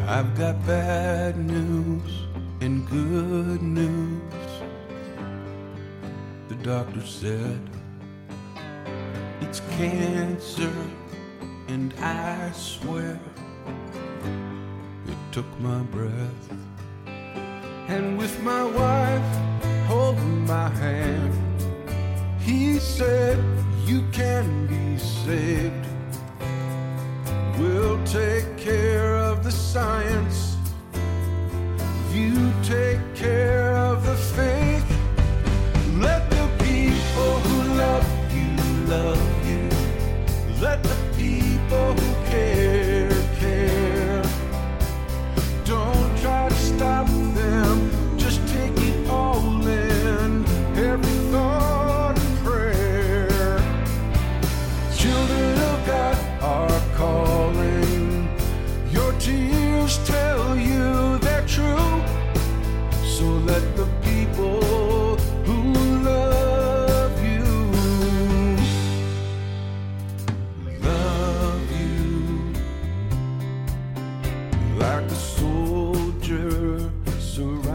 I've got bad news and good news. The doctor said it's cancer, and I swear it took my breath. And with my wife holding my hand, he said, you can be saved. We'll take care of the science. You take care of the faith. Let the people who love you love you. Let the people who care care. Don't try to stop them. Just take it all in. Every thought and prayer. Children of God are calling. Your tears tell you they're true. So let the people who love you love you. Like a soldier surrounded